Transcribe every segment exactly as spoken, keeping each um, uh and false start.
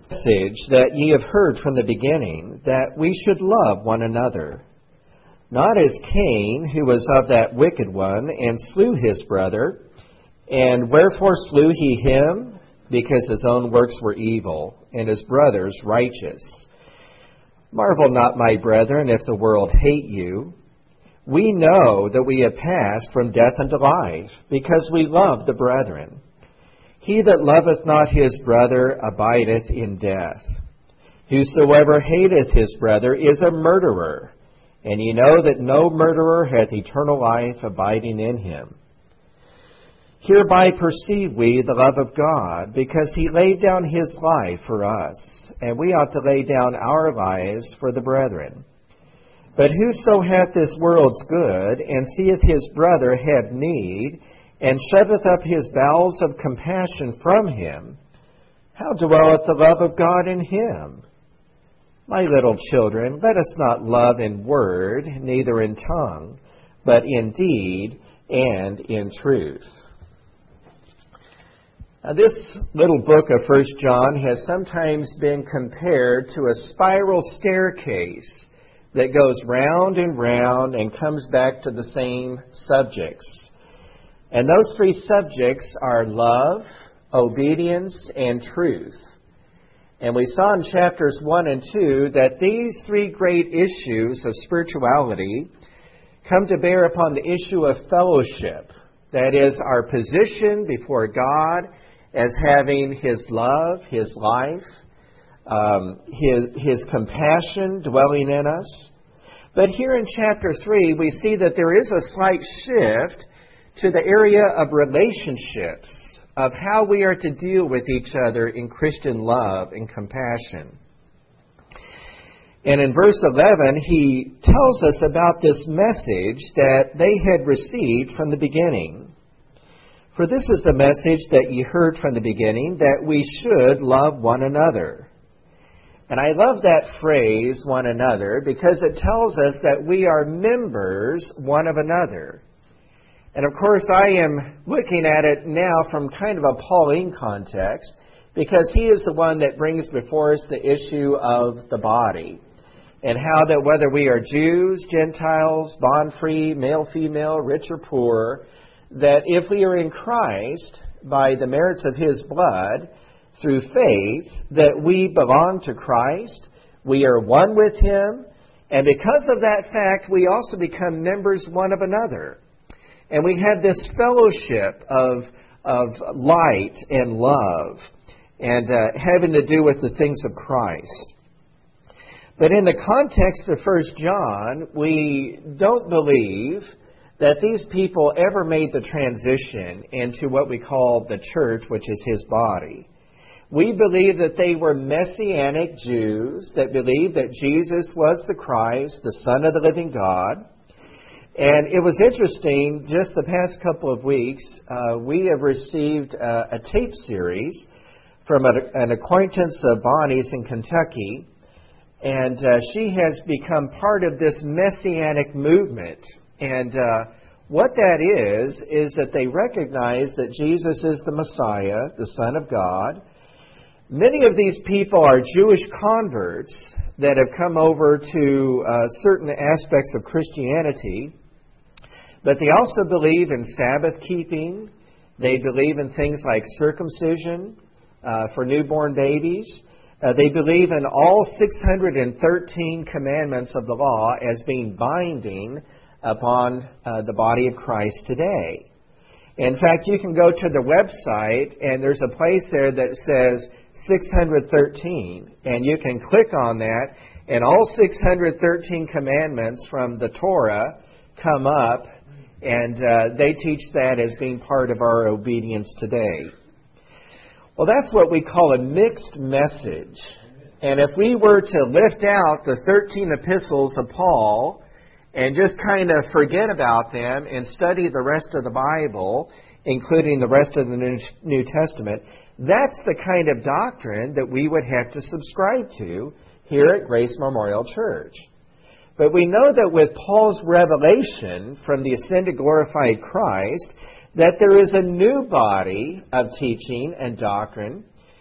message that ye have heard from the beginning, that we should love one another. Not as Cain, who was of that wicked one, and slew his brother. And wherefore slew he him? Because his own works were evil, and his brother's righteous. Marvel not, my brethren, if the world hate you. We know that we have passed from death unto life, because we love the brethren. He that loveth not his brother abideth in death. Whosoever hateth his brother is a murderer, and ye know that no murderer hath eternal life abiding in him. Hereby perceive we the love of God, because he laid down his life for us, and we ought to lay down our lives for the brethren. But whoso hath this world's good, and seeth his brother have need, and shutteth up his bowels of compassion from him, how dwelleth the love of God in him? My little children, let us not love in word, neither in tongue, but in deed and in truth. Now, this little book of First John has sometimes been compared to a spiral staircase that goes round and round and comes back to the same subjects. And those three subjects are love, obedience, and truth. And we saw in chapters one and two that these three great issues of spirituality come to bear upon the issue of fellowship. That is, our position before God as having His love, His life, um, His, His compassion dwelling in us. But here in chapter three, we see that there is a slight shift to the area of relationships, of how we are to deal with each other in Christian love and compassion. And in verse eleven, he tells us about this message that they had received from the beginning. For this is the message that ye heard from the beginning, that we should love one another. And I love that phrase, one another, because it tells us that we are members one of another. And of course, I am looking at it now from kind of a Pauline context, because he is the one that brings before us the issue of the body, and how that whether we are Jews, Gentiles, bond-free, male, female, rich or poor, that if we are in Christ by the merits of His blood, through faith, that we belong to Christ, we are one with Him, and because of that fact, we also become members one of another. And we have this fellowship of, of light and love, and uh, having to do with the things of Christ. But in the context of First John, we don't believe that these people ever made the transition into what we call the church, which is His body. We believe that they were Messianic Jews that believed that Jesus was the Christ, the Son of the living God. And it was interesting, just the past couple of weeks, uh, we have received uh, a tape series from a, an acquaintance of Bonnie's in Kentucky. And uh, she has become part of this Messianic movement. And uh, what that is, is that they recognize that Jesus is the Messiah, the Son of God. Many of these people are Jewish converts that have come over to uh, certain aspects of Christianity. But they also believe in Sabbath keeping. They believe in things like circumcision uh, for newborn babies. Uh, they believe in all six hundred thirteen commandments of the law as being binding upon uh, the body of Christ today. In fact, you can go to the website, and there's a place there that says six hundred thirteen, and you can click on that, and all six hundred thirteen commandments from the Torah come up, and uh, they teach that as being part of our obedience today. Well, that's what we call a mixed message. And if we were to lift out the thirteen epistles of Paul and just kind of forget about them and study the rest of the Bible, including the rest of the New Testament, that's the kind of doctrine that we would have to subscribe to here at Grace Memorial Church. But we know that with Paul's revelation from the ascended glorified Christ, that there is a new body of teaching and doctrine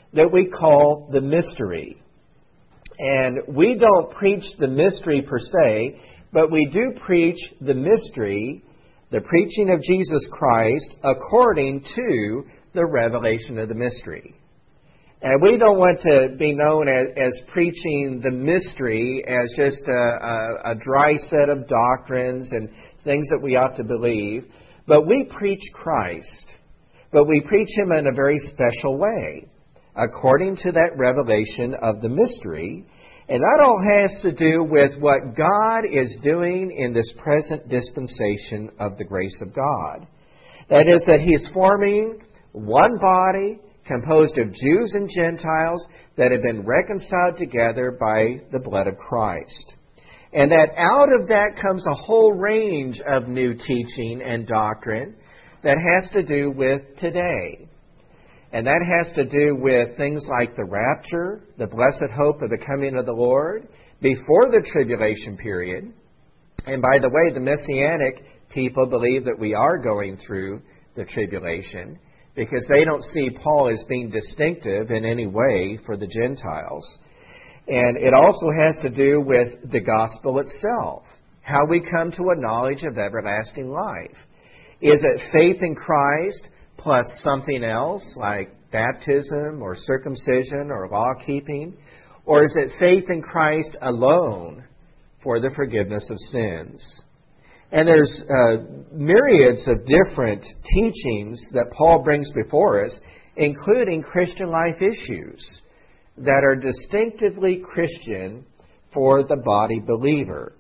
that we call the mystery. And we don't preach the mystery per se, but we do preach the mystery, the preaching of Jesus Christ, according to the revelation of the mystery. And we don't want to be known as, as preaching the mystery as just a, a, a dry set of doctrines and things that we ought to believe. But we preach Christ. But we preach Him in a very special way, according to that revelation of the mystery. And that all has to do with what God is doing in this present dispensation of the grace of God. That is, that He is forming one body composed of Jews and Gentiles that have been reconciled together by the blood of Christ. And that out of that comes a whole range of new teaching and doctrine that has to do with today. And that has to do with things like the rapture, the blessed hope of the coming of the Lord before the tribulation period. And by the way, the Messianic people believe that we are going through the tribulation, because they don't see Paul as being distinctive in any way for the Gentiles. And it also has to do with the gospel itself, how we come to a knowledge of everlasting life. Is it faith in Christ plus something else like baptism or circumcision or law-keeping? Or is it faith in Christ alone for the forgiveness of sins? And there's uh, myriads of different teachings that Paul brings before us, including Christian life issues that are distinctively Christian for the body believer.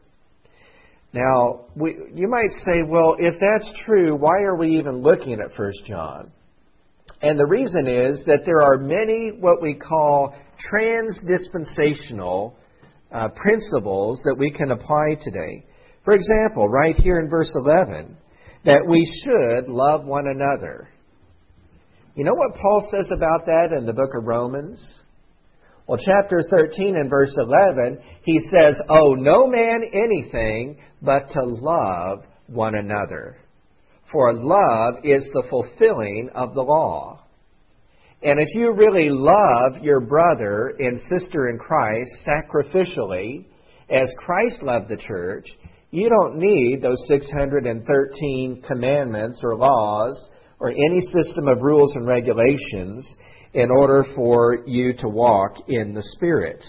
Now, we, you might say, well, if that's true, why are we even looking at First John? And the reason is that there are many what we call trans-dispensational uh, principles that we can apply today. For example, right here in verse eleven, that we should love one another. You know what Paul says about that in the book of Romans? Well, chapter thirteen and verse eleven, he says, "Owe no man anything but to love one another. For love is the fulfilling of the law." And if you really love your brother and sister in Christ sacrificially, as Christ loved the church, you don't need those six hundred thirteen commandments or laws or any system of rules and regulations in order for you to walk in the Spirit.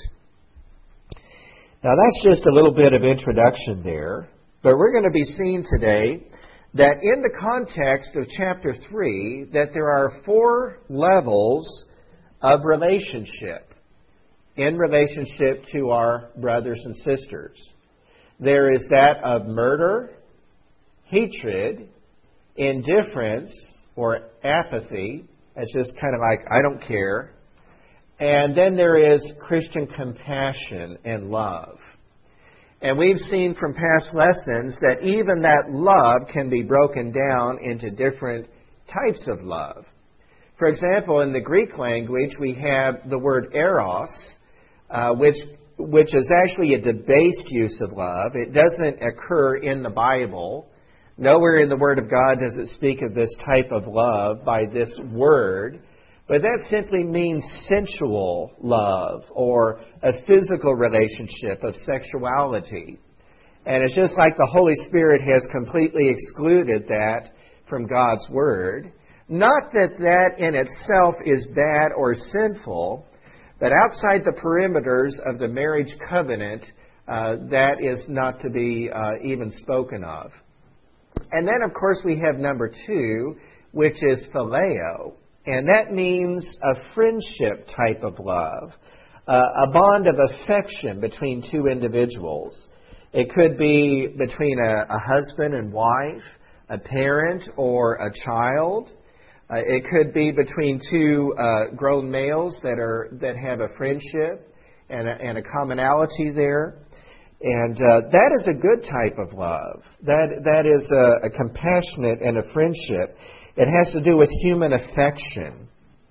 Now, that's just a little bit of introduction there, but we're going to be seeing today that in the context of chapter three, that there are four levels of relationship in relationship to our brothers and sisters. There is that of murder, hatred, indifference, or apathy. It's just kind of like, I don't care. And then there is Christian compassion and love. And we've seen from past lessons that even that love can be broken down into different types of love. For example, in the Greek language, we have the word eros, uh, which which is actually a debased use of love. It doesn't occur in the Bible. Nowhere in the Word of God does it speak of this type of love by this word. But that simply means sensual love or a physical relationship of sexuality. And it's just like the Holy Spirit has completely excluded that from God's Word. Not that that in itself is bad or sinful, but outside the perimeters of the marriage covenant, uh, that is not to be uh, even spoken of. And then, of course, we have number two, which is phileo. And that means a friendship type of love, uh, a bond of affection between two individuals. It could be between a, a husband and wife, a parent or a child. Uh, it could be between two uh, grown males that are that have a friendship and a, and a commonality there. And uh, that is a good type of love. That that is a, a compassionate and a friendship. It has to do with human affection.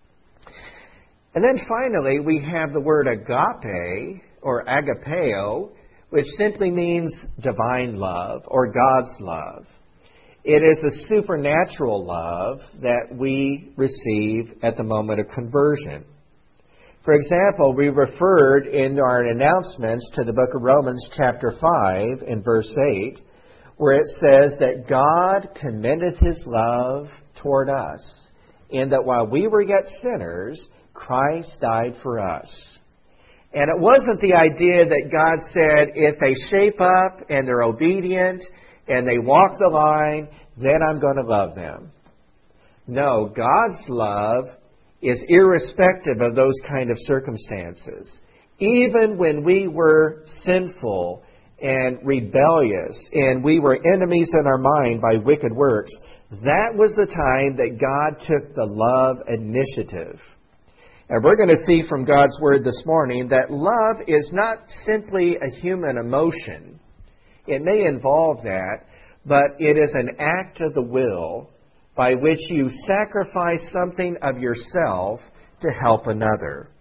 And then finally, we have the word agape or agapeo, which simply means divine love or God's love. It is a supernatural love that we receive at the moment of conversion. For example, we referred in our announcements to the book of Romans chapter five and verse eight, where it says that God commendeth His love toward us, in that while we were yet sinners, Christ died for us. And it wasn't the idea that God said, if they shape up and they're obedient and they walk the line, then I'm going to love them. No, God's love is irrespective of those kind of circumstances. Even when we were sinful and rebellious and we were enemies in our mind by wicked works, that was the time that God took the love initiative. And we're going to see from God's Word this morning that love is not simply a human emotion. It may involve that, but it is an act of the will by which you sacrifice something of yourself to help another.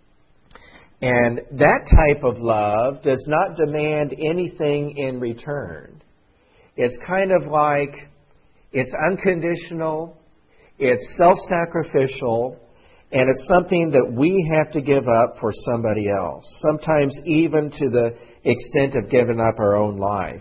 And that type of love does not demand anything in return. It's kind of like it's unconditional, it's self-sacrificial, and it's something that we have to give up for somebody else, sometimes even to the extent of giving up our own life.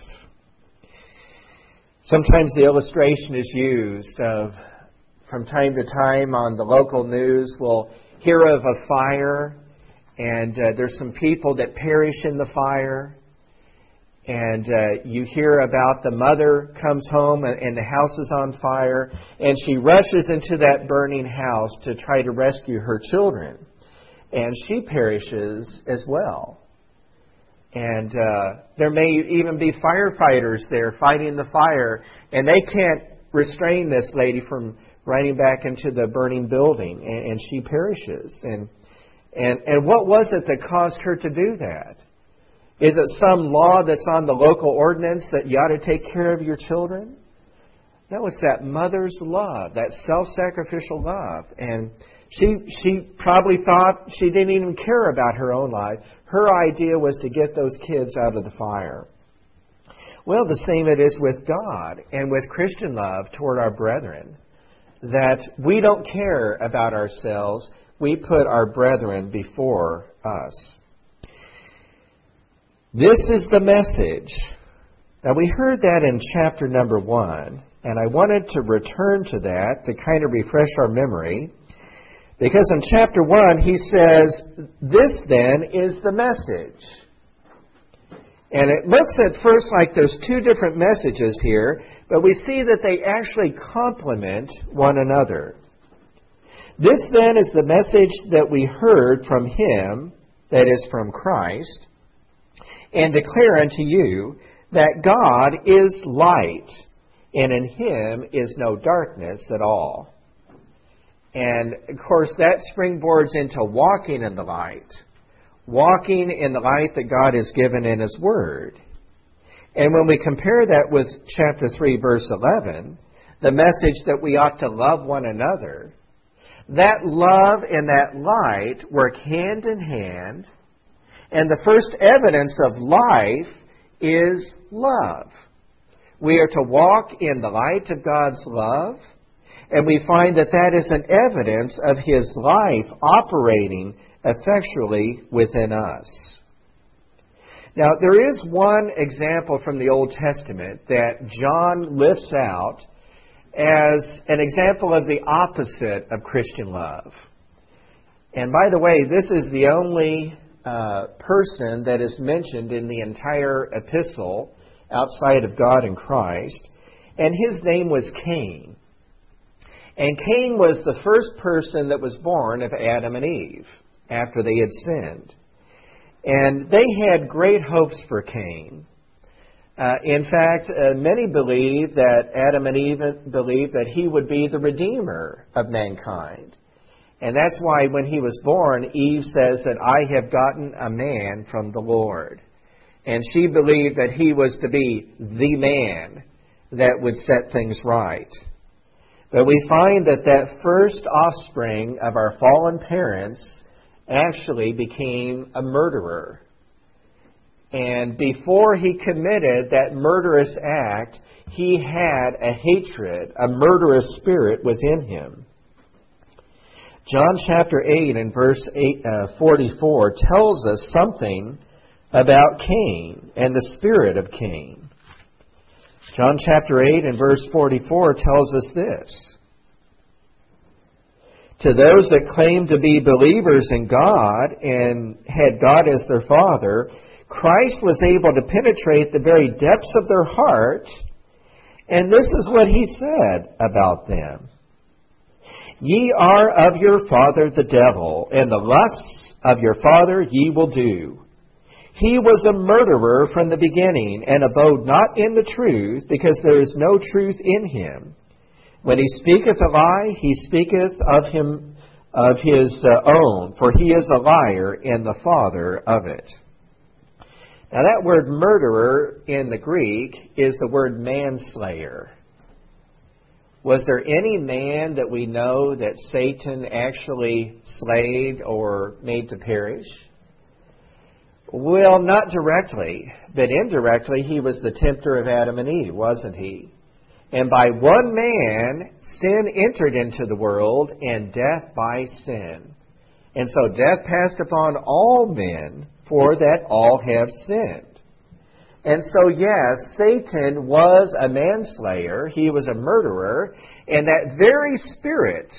Sometimes the illustration is used of, from time to time on the local news, we'll hear of a fire, and uh, there's some people that perish in the fire. And uh, you hear about the mother comes home and, and the house is on fire, and she rushes into that burning house to try to rescue her children. And she perishes as well. And uh, there may even be firefighters there fighting the fire, and they can't restrain this lady from running back into the burning building, and, and she perishes. And, and, and what was it that caused her to do that? Is it some law that's on the local ordinance that you ought to take care of your children? No, it's that mother's love, that self-sacrificial love. And she she probably thought she didn't even care about her own life. Her idea was to get those kids out of the fire. Well, the same it is with God and with Christian love toward our brethren, that we don't care about ourselves. We put our brethren before us. This is the message. Now, we heard that in chapter number one, and I wanted to return to that to kind of refresh our memory, because in chapter one he says, this then is the message. And it looks at first like there's two different messages here, but we see that they actually complement one another. This then is the message that we heard from Him, that is from Christ, and declare unto you that God is light, and in Him is no darkness at all. And, of course, that springboards into walking in the light, walking in the light that God has given in His Word. And when we compare that with chapter three, verse eleven, the message that we ought to love one another, that love and that light work hand in hand. And the first evidence of life is love. We are to walk in the light of God's love, and we find that that is an evidence of His life operating effectually within us. Now, there is one example from the Old Testament that John lifts out as an example of the opposite of Christian love. And by the way, this is the only Uh, person that is mentioned in the entire epistle outside of God and Christ, and his name was Cain. And Cain was the first person that was born of Adam and Eve after they had sinned. And they had great hopes for Cain. Uh, in fact, uh, many believe that Adam and Eve believed that he would be the redeemer of mankind. And that's why when he was born, Eve says that I have gotten a man from the Lord. And she believed that he was to be the man that would set things right. But we find that that first offspring of our fallen parents actually became a murderer. And before he committed that murderous act, he had a hatred, a murderous spirit within him. John chapter eight and verse eight, uh, forty-four tells us something about Cain and the spirit of Cain. John chapter eight and verse forty-four tells us this. To those that claim to be believers in God and had God as their Father, Christ was able to penetrate the very depths of their heart, and this is what He said about them. Ye are of your father the devil, and the lusts of your father ye will do. He was a murderer from the beginning, and abode not in the truth, because there is no truth in him. When he speaketh a lie, he speaketh of him of his uh, own, for he is a liar and the father of it. Now that word murderer in the Greek is the word manslayer. Was there any man that we know that Satan actually slayed or made to perish? Well, not directly, but indirectly he was the tempter of Adam and Eve, wasn't he? And by one man, sin entered into the world, and death by sin. And so death passed upon all men, for that all have sinned. And so, yes, Satan was a manslayer. He was a murderer. And that very spirit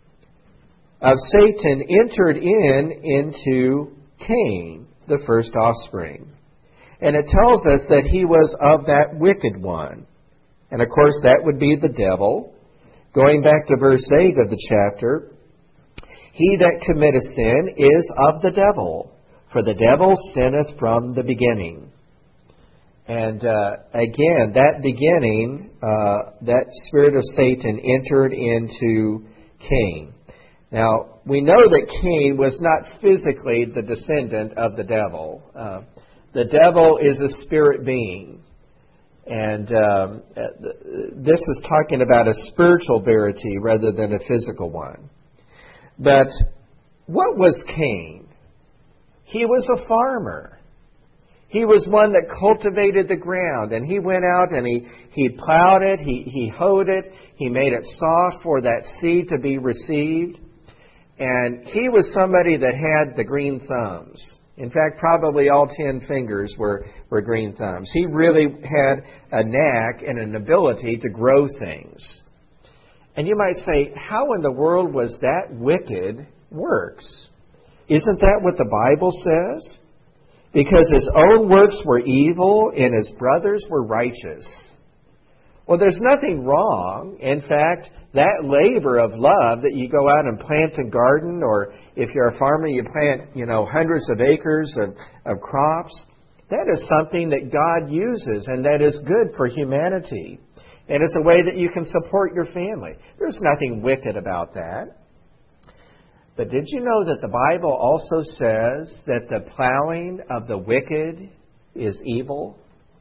of Satan entered in into Cain, the first offspring. And it tells us that he was of that wicked one. And of course, that would be the devil. Going back to verse eight of the chapter, he that committeth sin is of the devil, for the devil sinneth from the beginning. And uh, again, that beginning, uh, that spirit of Satan entered into Cain. Now, we know that Cain was not physically the descendant of the devil. Uh, the devil is a spirit being. And um, this is talking about a spiritual verity rather than a physical one. But what was Cain? He was a farmer. He was one that cultivated the ground, and he went out and he, he plowed it, he, he hoed it, he made it soft for that seed to be received. And he was somebody that had the green thumbs. In fact, probably all ten fingers were, were green thumbs. He really had a knack and an ability to grow things. And you might say, how in the world was that wicked works? Isn't that what the Bible says? Because his own works were evil and his brothers were righteous. Well, there's nothing wrong. In fact, that labor of love that you go out and plant a garden, or if you're a farmer, you plant, you know, hundreds of acres of, of crops, that is something that God uses and that is good for humanity. And it's a way that you can support your family. There's nothing wicked about that. But did you know that the Bible also says that the plowing of the wicked is evil?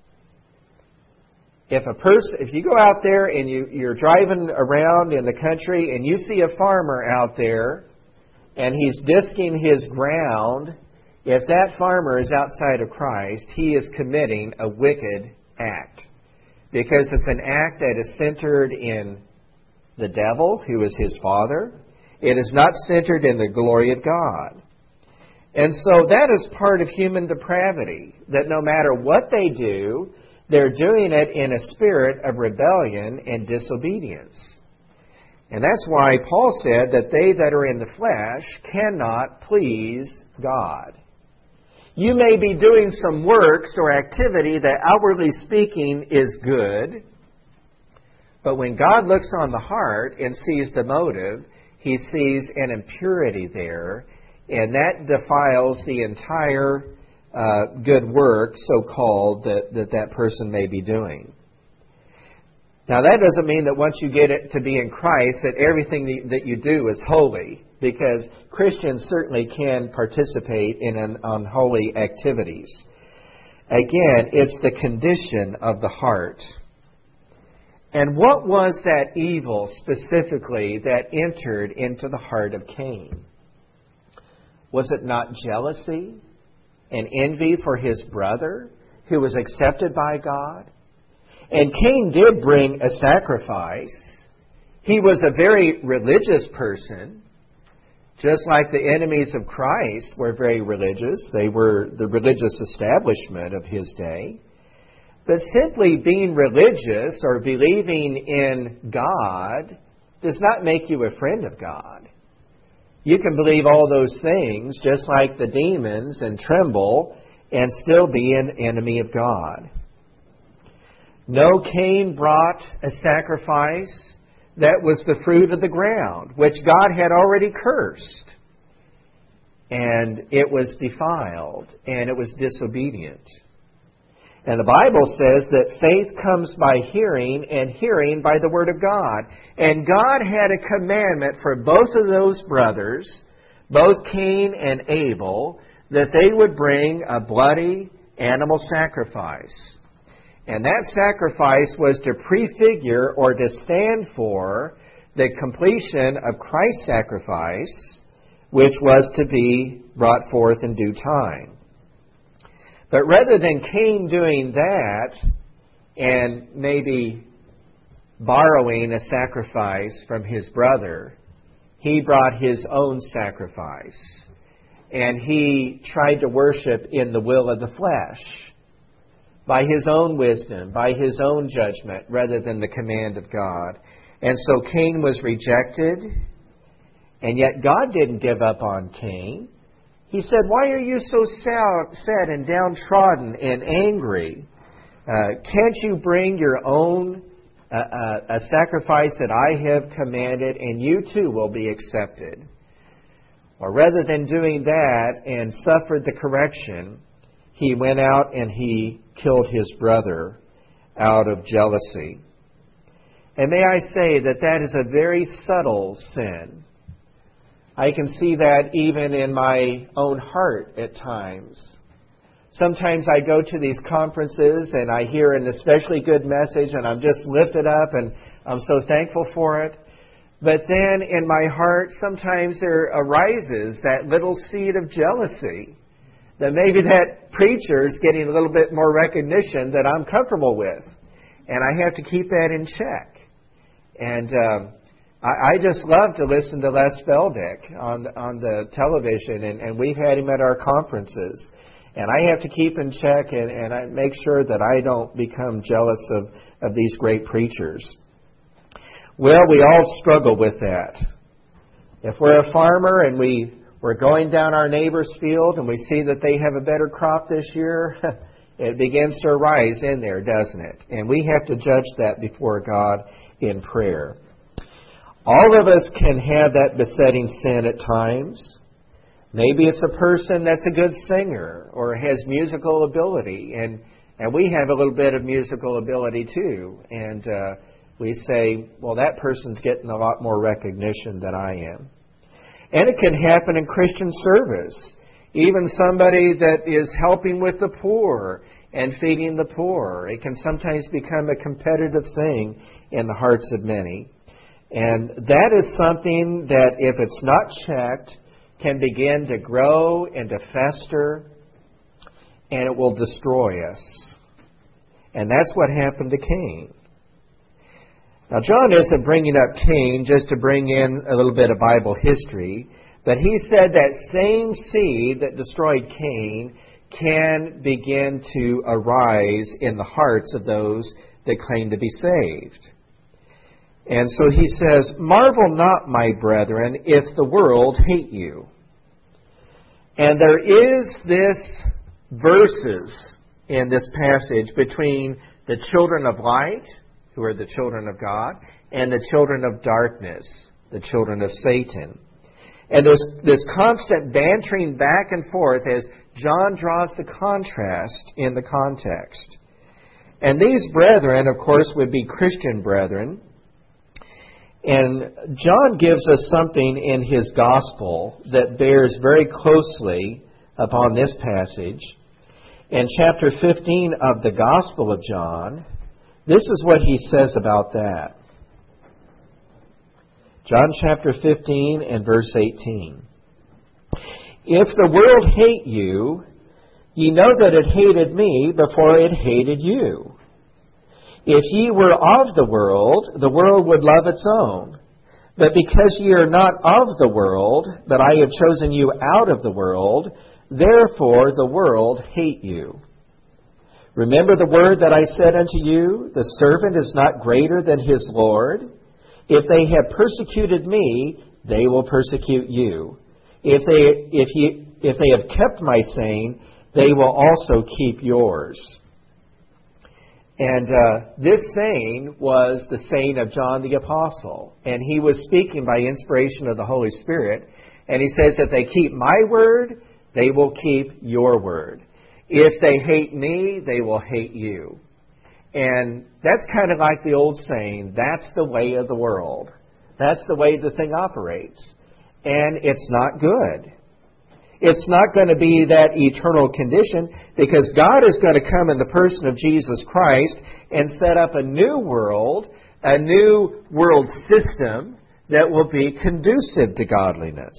If a person, if you go out there and you, you're driving around in the country and you see a farmer out there and he's disking his ground, if that farmer is outside of Christ, he is committing a wicked act. Because it's an act that is centered in the devil, who is his father. It is not centered in the glory of God. And so that is part of human depravity, that no matter what they do, they're doing it in a spirit of rebellion and disobedience. And that's why Paul said that they that are in the flesh cannot please God. You may be doing some works or activity that outwardly speaking is good, but when God looks on the heart and sees the motive, He sees an impurity there, and that defiles the entire uh, good work, so-called, that, that that person may be doing. Now, that doesn't mean that once you get it to be in Christ, that everything that you do is holy, because Christians certainly can participate in an unholy activities. Again, it's the condition of the heart. And what was that evil specifically that entered into the heart of Cain? Was it not jealousy and envy for his brother who was accepted by God? And Cain did bring a sacrifice. He was a very religious person. Just like the enemies of Christ were very religious, they were the religious establishment of his day. But simply being religious or believing in God does not make you a friend of God. You can believe all those things just like the demons and tremble and still be an enemy of God. No, Cain brought a sacrifice that was the fruit of the ground, which God had already cursed. And it was defiled, and it was disobedient. And the Bible says that faith comes by hearing, and hearing by the Word of God. And God had a commandment for both of those brothers, both Cain and Abel, that they would bring a bloody animal sacrifice. And that sacrifice was to prefigure or to stand for the completion of Christ's sacrifice, which was to be brought forth in due time. But rather than Cain doing that and maybe borrowing a sacrifice from his brother, he brought his own sacrifice. And he tried to worship in the will of the flesh, by his own wisdom, by his own judgment, rather than the command of God. And so Cain was rejected, and yet God didn't give up on Cain. He said, "Why are you so sad and downtrodden and angry? Uh, can't you bring your own uh, uh, a sacrifice that I have commanded, and you too will be accepted?" Or rather than doing that and suffered the correction, he went out and he killed his brother out of jealousy. And may I say that that is a very subtle sin. I can see that even in my own heart at times. Sometimes I go to these conferences and I hear an especially good message and I'm just lifted up and I'm so thankful for it. But then in my heart, sometimes there arises that little seed of jealousy, that maybe that preacher is getting a little bit more recognition that I'm comfortable with. And I have to keep that in check. And um, I, I just love to listen to Les Feldick on, on the television, and, and we've had him at our conferences. And I have to keep in check and, and I make sure that I don't become jealous of, of these great preachers. Well, we all struggle with that. If we're a farmer and we, we're going down our neighbor's field and we see that they have a better crop this year, it begins to arise in there, doesn't it? And we have to judge that before God in prayer. All of us can have that besetting sin at times. Maybe it's a person that's a good singer or has musical ability, and, and we have a little bit of musical ability too. And uh, we say, well, that person's getting a lot more recognition than I am. And it can happen in Christian service. Even somebody that is helping with the poor and feeding the poor. It can sometimes become a competitive thing in the hearts of many. And that is something that, if it's not checked, can begin to grow and to fester, and it will destroy us. And that's what happened to Cain. Now, John isn't bringing up Cain just to bring in a little bit of Bible history, but he said that same seed that destroyed Cain can begin to arise in the hearts of those that claim to be saved. And so he says, "Marvel not, my brethren, if the world hate you." And there is this verses in this passage between the children of light, who are the children of God, and the children of darkness, the children of Satan. And there's this constant bantering back and forth as John draws the contrast in the context. And these brethren, of course, would be Christian brethren. And John gives us something in his gospel that bears very closely upon this passage. In chapter fifteen of the Gospel of John, this is what he says about that. John chapter fifteen and verse eighteen. "If the world hate you, ye know that it hated me before it hated you. If ye were of the world, the world would love its own. But because ye are not of the world, but I have chosen you out of the world, therefore the world hate you. Remember the word that I said unto you, the servant is not greater than his Lord. If they have persecuted me, they will persecute you. If they, if he, if they have kept my saying, they will also keep yours. And uh, this saying was the saying of John the Apostle. And he was speaking by inspiration of the Holy Spirit. And he says, if they keep my word, they will keep your word. If they hate me, they will hate you. And that's kind of like the old saying, that's the way of the world. That's the way the thing operates. And it's not good. It's not going to be that eternal condition, because God is going to come in the person of Jesus Christ and set up a new world, a new world system that will be conducive to godliness.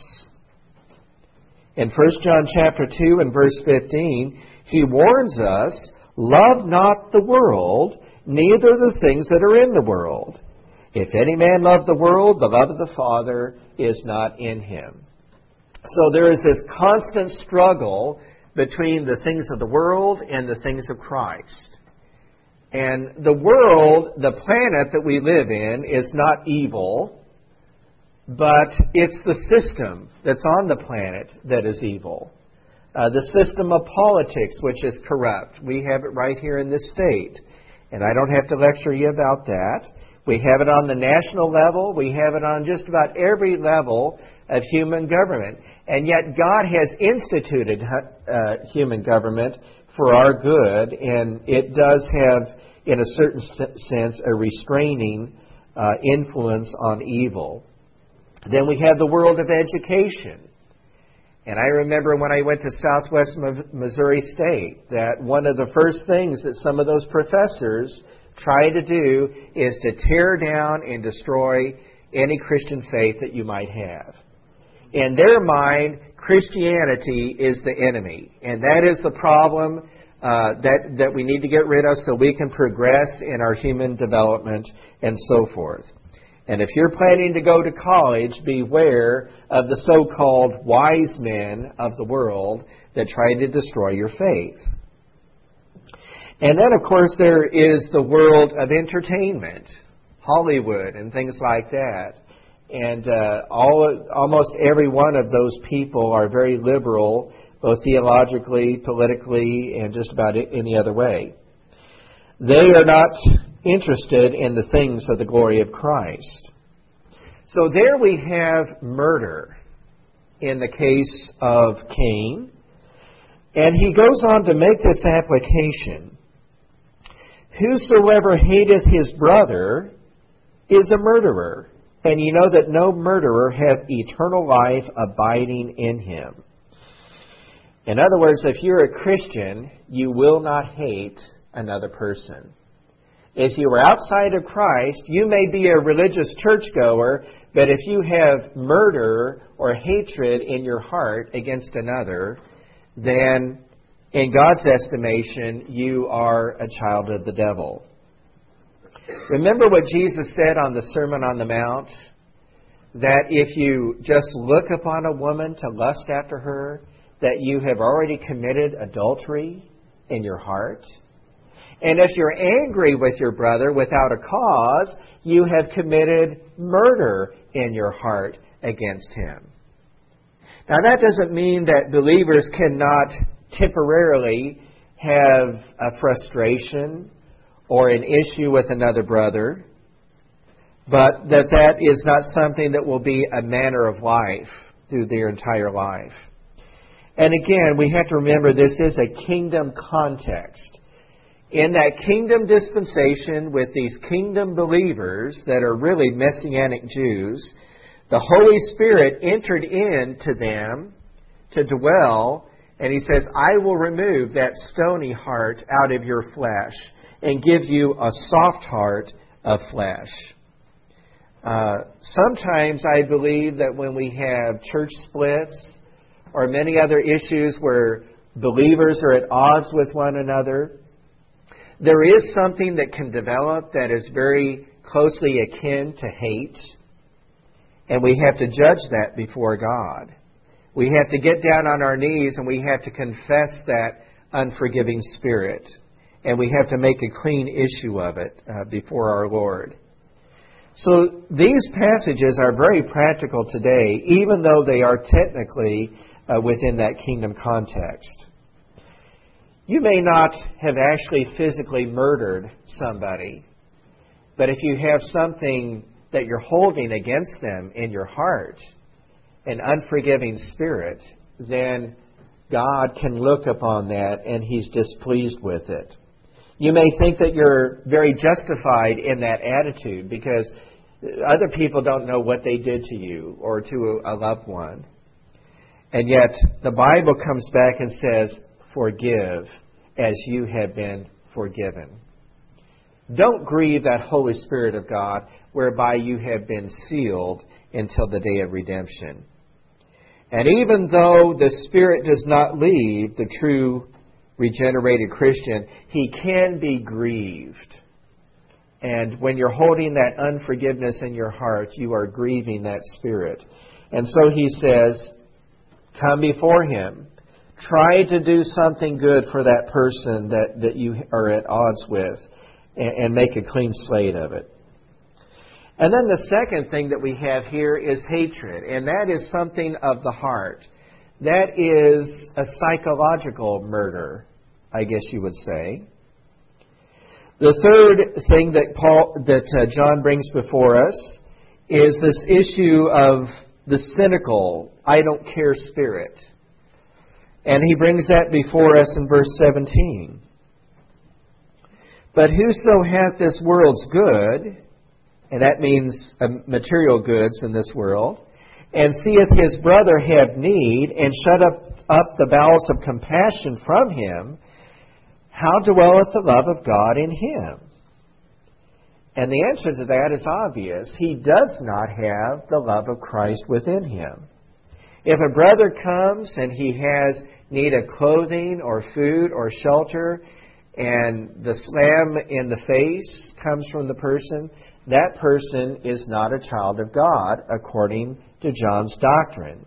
In First John chapter two and verse fifteen, he warns us, love not the world, neither the things that are in the world. If any man love the world, the love of the Father is not in him. So there is this constant struggle between the things of the world and the things of Christ. And the world, the planet that we live in, is not evil, but it's the system that's on the planet that is evil. Uh, the system of politics, which is corrupt. We have it right here in this state. And I don't have to lecture you about that. We have it on the national level. We have it on just about every level of human government. And yet God has instituted uh, human government for our good, and it does have, in a certain sense, a restraining uh, influence on evil. Then we have the world of education. And I remember when I went to Southwest Missouri State that one of the first things that some of those professors try to do is to tear down and destroy any Christian faith that you might have. In their mind, Christianity is the enemy. And that is the problem uh, that, that we need to get rid of so we can progress in our human development and so forth. And if you're planning to go to college, beware of the so-called wise men of the world that try to destroy your faith. And then, of course, there is the world of entertainment, Hollywood and things like that. And uh, all, almost every one of those people are very liberal, both theologically, politically, and just about any other way. They are not interested in the things of the glory of Christ. So there we have murder in the case of Cain. And he goes on to make this application. Whosoever hateth his brother is a murderer, and ye know that no murderer hath eternal life abiding in him. In other words, if you're a Christian, you will not hate another person. If you are outside of Christ, you may be a religious churchgoer, but if you have murder or hatred in your heart against another, then in God's estimation, you are a child of the devil. Remember what Jesus said on the Sermon on the Mount? That if you just look upon a woman to lust after her, that you have already committed adultery in your heart. And if you're angry with your brother without a cause, you have committed murder in your heart against him. Now, that doesn't mean that believers cannot temporarily have a frustration or an issue with another brother, but that that is not something that will be a manner of life through their entire life. And again, we have to remember this is a kingdom context. In that kingdom dispensation with these kingdom believers that are really Messianic Jews, the Holy Spirit entered into them to dwell, and He says, I will remove that stony heart out of your flesh and give you a soft heart of flesh. Uh, sometimes I believe that when we have church splits or many other issues where believers are at odds with one another, there is something that can develop that is very closely akin to hate. And we have to judge that before God. We have to get down on our knees and we have to confess that unforgiving spirit. And we have to make a clean issue of it uh, before our Lord. So these passages are very practical today, even though they are technically uh, within that kingdom context. You may not have actually physically murdered somebody, but if you have something that you're holding against them in your heart, an unforgiving spirit, then God can look upon that and He's displeased with it. You may think that you're very justified in that attitude because other people don't know what they did to you or to a loved one. And yet the Bible comes back and says, forgive as you have been forgiven. Don't grieve that Holy Spirit of God whereby you have been sealed until the day of redemption. And even though the Spirit does not leave the true regenerated Christian, he can be grieved. And when you're holding that unforgiveness in your heart, you are grieving that Spirit. And so he says, come before Him. Try to do something good for that person that, that you are at odds with, and, and make a clean slate of it. And then the second thing that we have here is hatred, and that is something of the heart. That is a psychological murder, I guess you would say. The third thing that Paul, that uh, John brings before us is this issue of the cynical, I don't care spirit. And he brings that before us in verse seventeen. But whoso hath this world's good, and that means uh, material goods in this world, and seeth his brother have need, and shut up, up the bowels of compassion from him, how dwelleth the love of God in him? And the answer to that is obvious. He does not have the love of Christ within him. If a brother comes and he has need of clothing or food or shelter, and the slam in the face comes from the person, that person is not a child of God according to John's doctrine.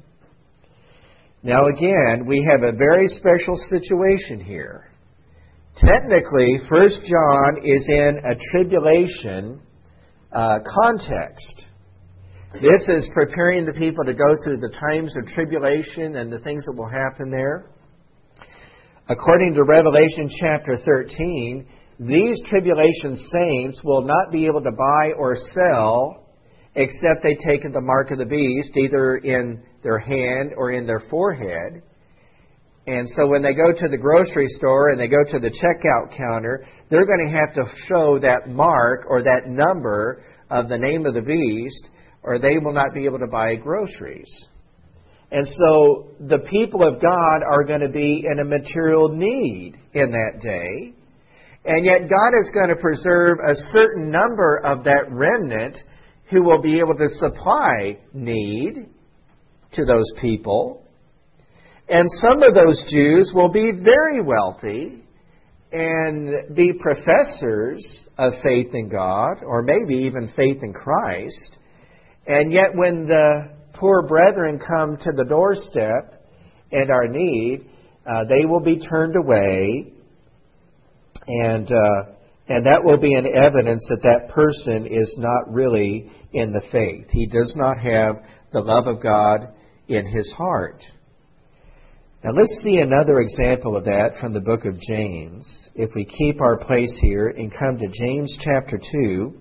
Now again, we have a very special situation here. Technically, First John is in a tribulation uh, context. This is preparing the people to go through the times of tribulation and the things that will happen there. According to Revelation chapter thirteen, these tribulation saints will not be able to buy or sell except they take the mark of the beast, either in their hand or in their forehead. And so when they go to the grocery store and they go to the checkout counter, they're going to have to show that mark or that number of the name of the beast, or they will not be able to buy groceries. And so the people of God are going to be in a material need in that day. And yet God is going to preserve a certain number of that remnant who will be able to supply need to those people. And some of those Jews will be very wealthy and be professors of faith in God, or maybe even faith in Christ. And yet when the poor brethren come to the doorstep and are in need, uh, they will be turned away, and uh, and that will be an evidence that that person is not really in the faith. He does not have the love of God in his heart. Now let's see another example of that from the book of James. If we keep our place here and come to James chapter two,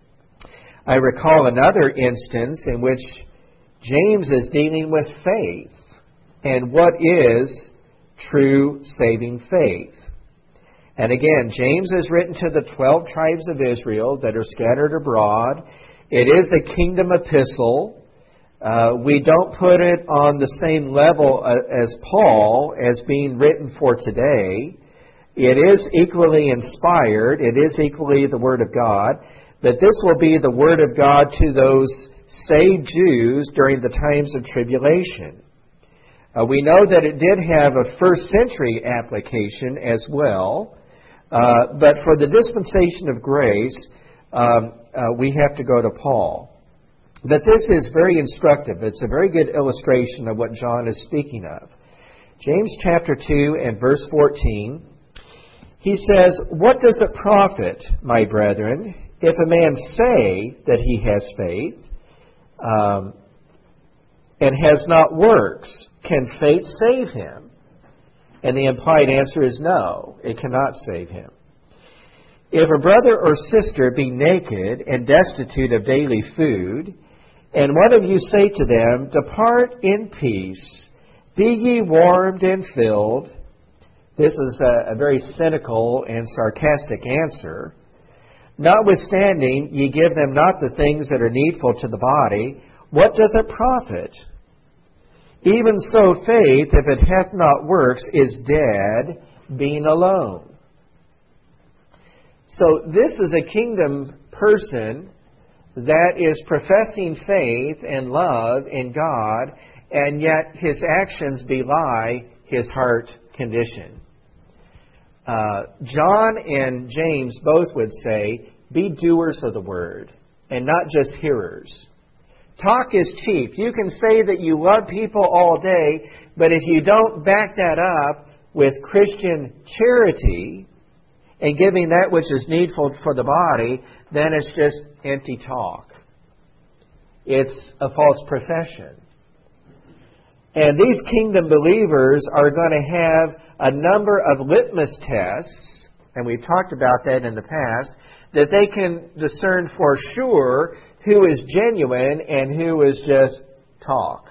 I recall another instance in which James is dealing with faith and what is true saving faith. And again, James is written to the twelve tribes of Israel that are scattered abroad. It is a kingdom epistle. Uh, we don't put it on the same level as Paul as being written for today. It is equally inspired. It is equally the Word of God. But this will be the Word of God to those saved Jews during the times of tribulation. Uh, we know that it did have a first century application as well. Uh, but for the dispensation of grace, um, uh, we have to go to Paul. But this is very instructive. It's a very good illustration of what John is speaking of. James chapter two and verse fourteen, he says, "What does it profit, my brethren, if a man say that he has faith um, and has not works? Can faith save him?" And the implied answer is no, it cannot save him. "If a brother or sister be naked and destitute of daily food, and one of you say to them, 'Depart in peace, be ye warmed and filled,'" this is a, a very cynical and sarcastic answer, "notwithstanding ye give them not the things that are needful to the body, what doth it profit? Even so faith, if it hath not works, is dead, being alone." So this is a kingdom person that is professing faith and love in God, and yet his actions belie his heart condition. Uh, John and James both would say, be doers of the word and not just hearers. Talk is cheap. You can say that you love people all day, but if you don't back that up with Christian charity and giving that which is needful for the body, then it's just empty talk. It's a false profession. And these kingdom believers are going to have a number of litmus tests, and we've talked about that in the past, that they can discern for sure who is genuine and who is just talk.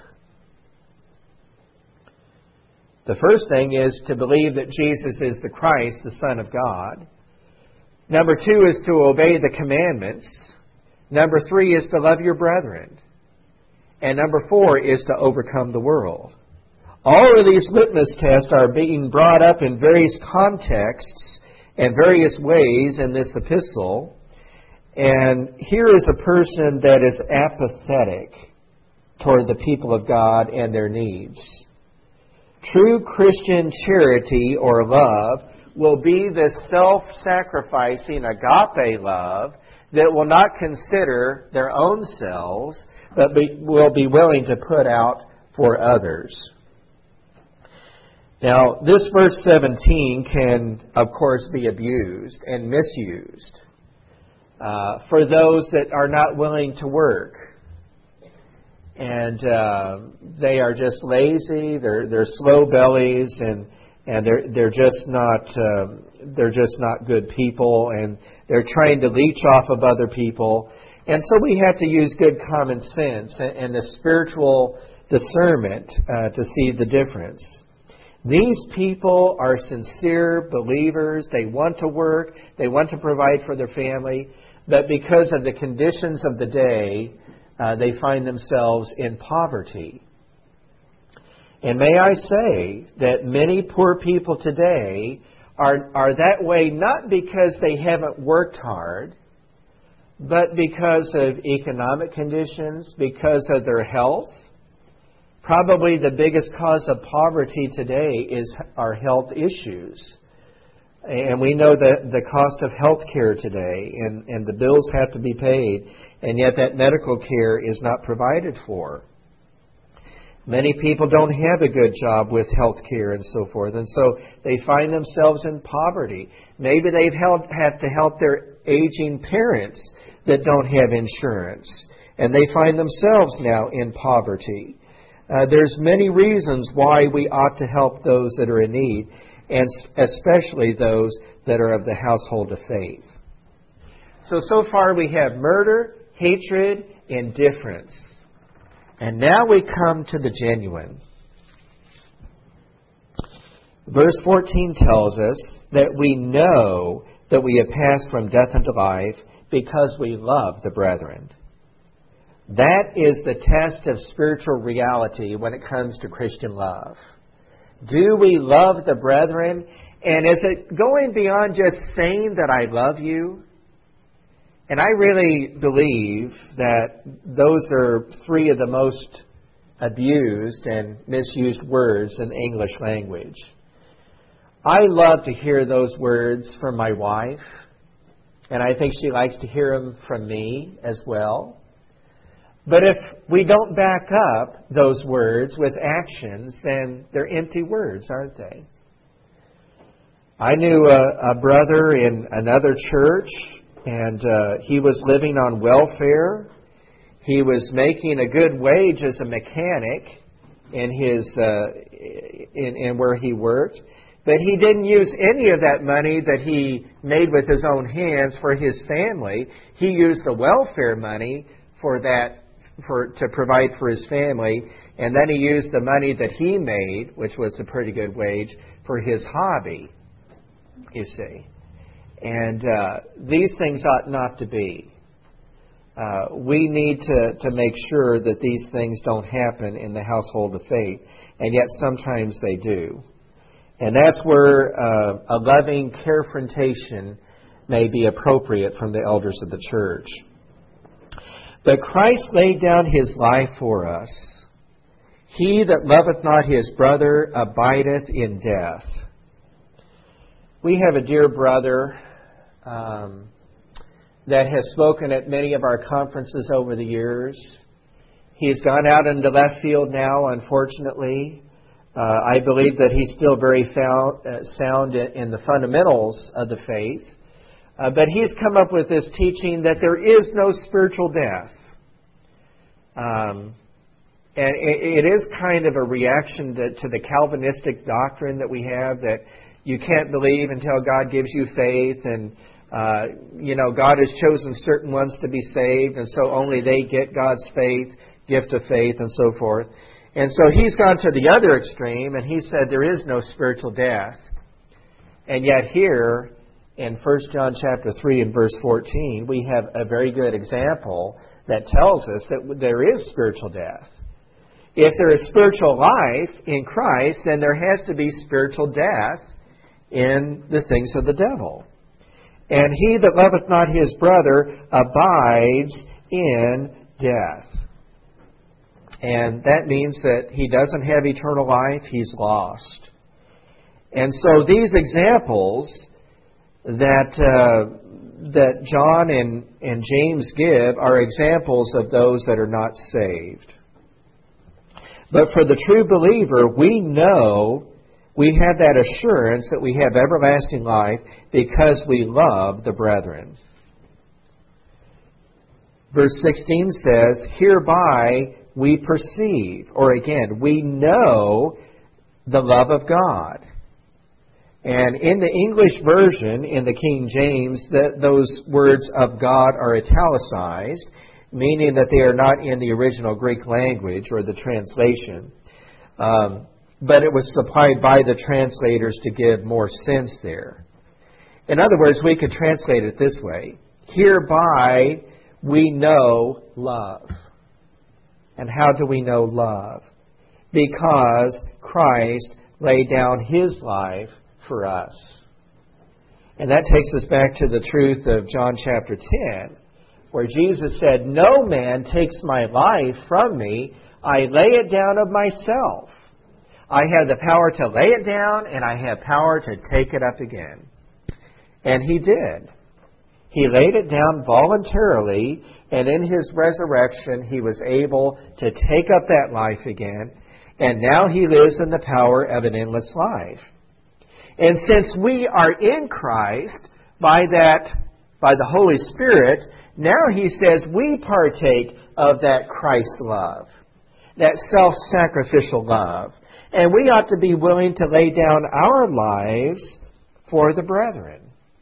The first thing is to believe that Jesus is the Christ, the Son of God. Number two is to obey the commandments. Number three is to love your brethren. And number four is to overcome the world. All of these litmus tests are being brought up in various contexts and various ways in this epistle. And here is a person that is apathetic toward the people of God and their needs. True Christian charity or love will be the self-sacrificing agape love that will not consider their own selves, but be, will be willing to put out for others. Now, this verse seventeen can, of course, be abused and misused uh, for those that are not willing to work. And uh, they are just lazy, they're, they're slow bellies, and, and they're, they're, just not, um, they're just not good people, and they're trying to leech off of other people. And so we have to use good common sense and, and the spiritual discernment uh, to see the difference. These people are sincere believers. They want to work. They want to provide for their family. But because of the conditions of the day, uh, they find themselves in poverty. And may I say that many poor people today are, are that way not because they haven't worked hard, but because of economic conditions, because of their health. Probably the biggest cause of poverty today is our health issues. And we know that the cost of health care today, and, and the bills have to be paid, and yet that medical care is not provided for. Many people don't have a good job with health care and so forth, and so they find themselves in poverty. Maybe they've held, have to help their aging parents that don't have insurance, and they find themselves now in poverty. Uh, there's many reasons why we ought to help those that are in need, and especially those that are of the household of faith. So, so far we have murder, hatred, indifference. And now we come to the genuine. Verse fourteen tells us that we know that we have passed from death unto life because we love the brethren. That is the test of spiritual reality when it comes to Christian love. Do we love the brethren? And is it going beyond just saying that I love you? And I really believe that those are three of the most abused and misused words in the English language. I love to hear those words from my wife, and I think she likes to hear them from me as well. But if we don't back up those words with actions, then they're empty words, aren't they? I knew a, a brother in another church, and uh, he was living on welfare. He was making a good wage as a mechanic in his uh, in, in where he worked, but he didn't use any of that money that he made with his own hands for his family. He used the welfare money for that for to provide for his family, and then he used the money that he made, which was a pretty good wage, for his hobby. You see, and uh, these things ought not to be. Uh, we need to, to make sure that these things don't happen in the household of faith, and yet sometimes they do. And that's where uh, a loving confrontation may be appropriate from the elders of the church. But Christ laid down His life for us. He that loveth not his brother abideth in death. We have a dear brother um, that has spoken at many of our conferences over the years. He's gone out into left field now, unfortunately. Uh, I believe that he's still very found, uh, sound in the fundamentals of the faith. Uh, but he's come up with this teaching that there is no spiritual death. Um, and it, it is kind of a reaction to, to the Calvinistic doctrine that we have, that you can't believe until God gives you faith, and uh, you know, God has chosen certain ones to be saved, and so only they get God's faith, gift of faith, and so forth. And so he's gone to the other extreme, and he said there is no spiritual death. And yet here, in First John chapter three and verse fourteen, we have a very good example that tells us that there is spiritual death. If there is spiritual life in Christ, then there has to be spiritual death in the things of the devil. And he that loveth not his brother abides in death. And that means that he doesn't have eternal life, he's lost. And so these examples that uh, that John and, and James give are examples of those that are not saved. But for the true believer, we know, we have that assurance that we have everlasting life because we love the brethren. Verse sixteen says, hereby we perceive, or again, we know the love of God. And in the English version, in the King James, the, those words of God are italicized, meaning that they are not in the original Greek language or the translation. Um, but it was supplied by the translators to give more sense there. In other words, we could translate it this way. Hereby we know love. And how do we know love? Because Christ laid down His life for us. And that takes us back to the truth of John chapter ten, where Jesus said, no man takes my life from me. I lay it down of myself. I have the power to lay it down, and I have power to take it up again. And He did. He laid it down voluntarily, and in His resurrection, He was able to take up that life again, and now He lives in the power of an endless life. And since we are in Christ by that, by the Holy Spirit, now He says we partake of that Christ love, that self-sacrificial love. And we ought to be willing to lay down our lives for the brethren.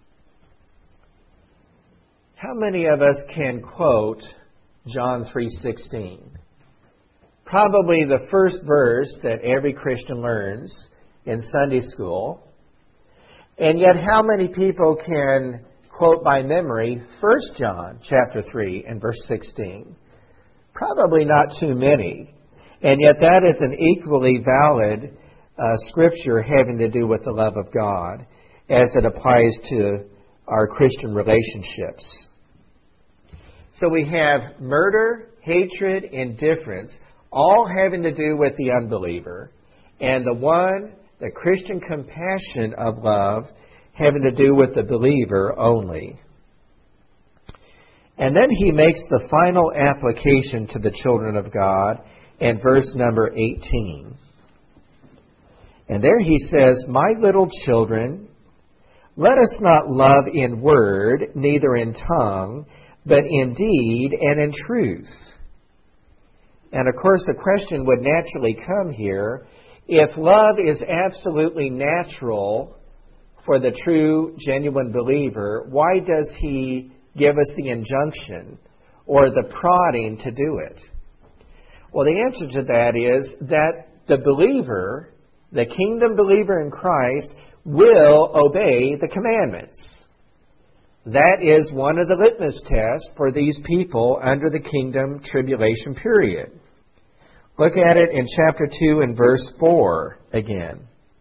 How many of us can quote John three sixteen? Probably the first verse that every Christian learns in Sunday school. And yet how many people can quote by memory First John chapter three and verse sixteen? Probably not too many. And yet that is an equally valid uh, scripture having to do with the love of God as it applies to our Christian relationships. So we have murder, hatred, indifference, all having to do with the unbeliever. And the one, the Christian compassion of love, having to do with the believer only. And then he makes the final application to the children of God in verse number eighteen. And there he says, "My little children, let us not love in word, neither in tongue, but in deed and in truth." And of course the question would naturally come here, if love is absolutely natural for the true, genuine believer, why does he give us the injunction or the prodding to do it? Well, the answer to that is that the believer, the kingdom believer in Christ, will obey the commandments. That is one of the litmus tests for these people under the kingdom tribulation period. Look at it in chapter two and verse four again.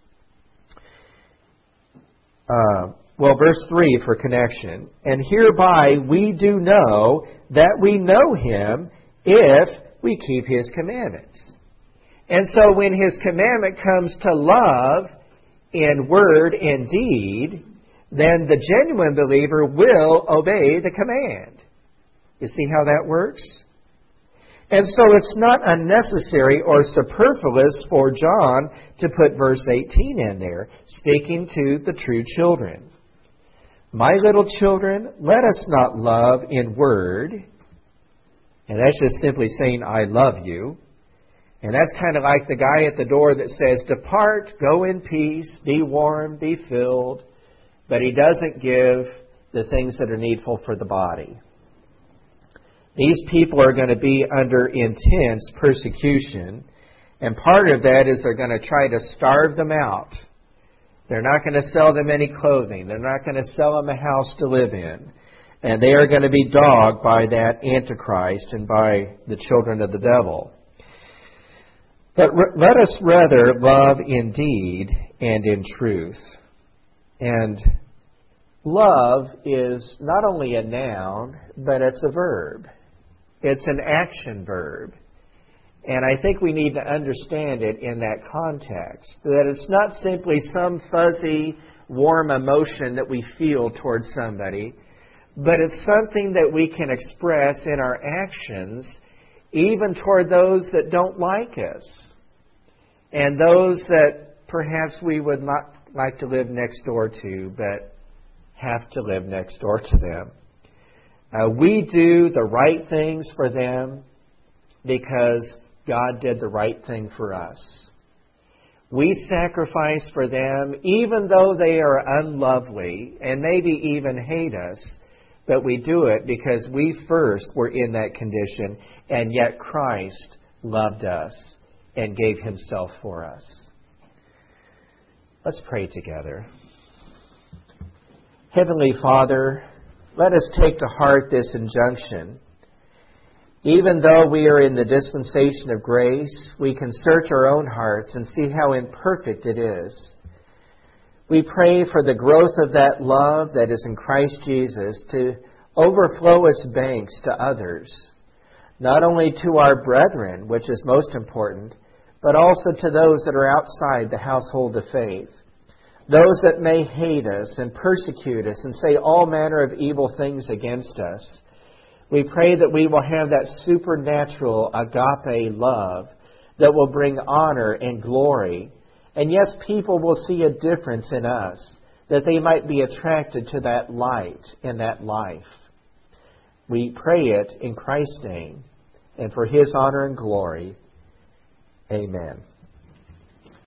Uh, well, verse three for connection. "And hereby we do know that we know him if we keep his commandments." And so when his commandment comes to love in word and deed, then the genuine believer will obey the command. You see how that works? And so it's not unnecessary or superfluous for John to put verse eighteen in there, speaking to the true children. "My little children, let us not love in word." And that's just simply saying, "I love you." And that's kind of like the guy at the door that says, "Depart, go in peace, be warm, be filled." But he doesn't give the things that are needful for the body. These people are going to be under intense persecution. And part of that is they're going to try to starve them out. They're not going to sell them any clothing. They're not going to sell them a house to live in. And they are going to be dogged by that Antichrist and by the children of the devil. But re- let us rather love in deed and in truth. And love is not only a noun, but it's a verb. It's an action verb. And I think we need to understand it in that context. That it's not simply some fuzzy, warm emotion that we feel towards somebody, but it's something that we can express in our actions, even toward those that don't like us, and those that perhaps we would not like to live next door to, but have to live next door to them. Uh, we do the right things for them because God did the right thing for us. We sacrifice for them even though they are unlovely and maybe even hate us, but we do it because we first were in that condition, and yet Christ loved us and gave himself for us. Let's pray together. Heavenly Father, let us take to heart this injunction. Even though we are in the dispensation of grace, we can search our own hearts and see how imperfect it is. We pray for the growth of that love that is in Christ Jesus to overflow its banks to others, not only to our brethren, which is most important, but also to those that are outside the household of faith, those that may hate us and persecute us and say all manner of evil things against us. We pray that we will have that supernatural agape love that will bring honor and glory. And yes, people will see a difference in us, that they might be attracted to that light and that life. We pray it in Christ's name and for his honor and glory. Amen.